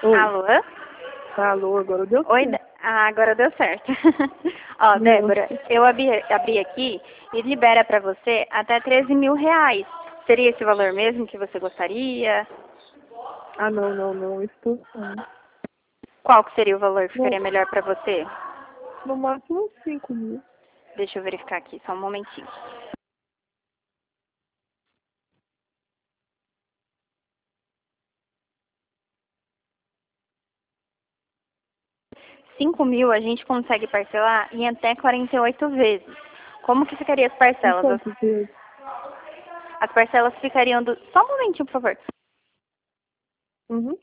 Oi. Alô? Alô, agora deu Oi, certo. agora deu certo. Ó, Débora, eu abri aqui e libera pra você até 13 mil reais. Seria esse valor mesmo que você gostaria? Ah, não. Isso tudo não. Qual que seria o valor que ficaria No, melhor pra você? no máximo 5 mil. Deixa eu verificar aqui, só um momentinho. R$ 5.000 a gente consegue parcelar em até 48 vezes. Como que ficaria as Em parcelas? quantos dias? As parcelas ficariam do... Só um momentinho, por favor. Uhum.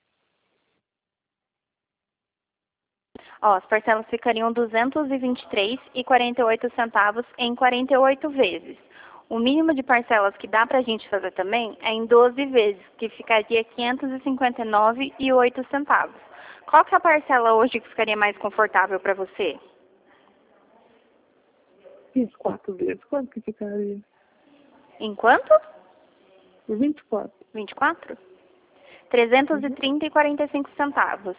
Ó, as parcelas ficariam 223,48 centavos em 48 vezes. O mínimo de parcelas que dá pra gente fazer também é em 12 vezes, que ficaria 559,08 centavos. Qual que é a parcela hoje que ficaria mais confortável para você? Fiz 4 vezes. Quanto que ficaria? Em quanto? 24. 24? Uhum. 330,45 centavos.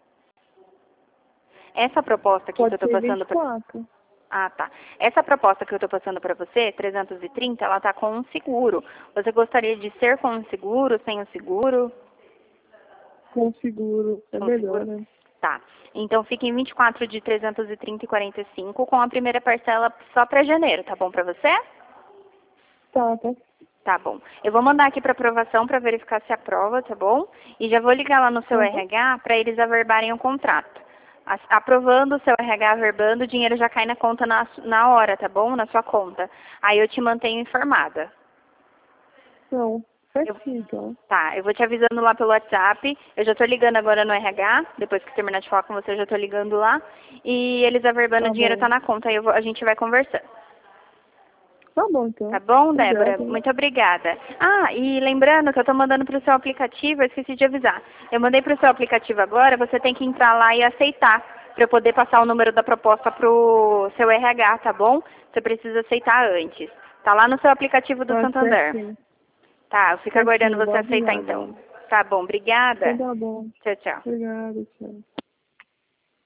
Essa proposta aqui que eu Pode estou ser passando para... 24. Ah, tá. Essa proposta que eu estou passando para você, 330, ela tá com um seguro. Você gostaria de ser com um seguro, sem o seguro? Com seguro. É Com melhor, seguro? né? Tá. Então fica em 24 de 330,45 com a primeira parcela só para janeiro, tá bom para você? Tá. Tá bom. Eu vou mandar aqui para aprovação para verificar se aprova, tá bom? E já vou ligar lá no seu Uhum. RH para eles averbarem o contrato. Aprovando o seu RH averbando, o dinheiro já cai na conta na hora, tá bom? Na sua conta. Aí eu te mantenho informada. Não. Eu, Certinho, então. tá, eu vou te avisando lá pelo WhatsApp. Eu já tô ligando agora no RH. Depois que terminar de falar com você, eu já tô ligando lá. E eles averbando, o Tá dinheiro bom. tá na conta. Aí a gente vai conversando. Tá bom, Tá então. bom, Débora? Obrigada. Muito obrigada. Ah, e lembrando que eu tô mandando pro seu aplicativo, eu esqueci de avisar. Eu mandei pro seu aplicativo agora, você tem que entrar lá e aceitar, para eu poder passar o número da proposta pro seu RH, tá bom? Você precisa aceitar antes. Tá lá no seu aplicativo do Ah, Santander. certinho. Tá, eu fico aguardando Certinho. você Vou aceitar avisar então. agora. Tá bom, obrigada. Então tá bom. Tchau, tchau. Obrigada, tchau.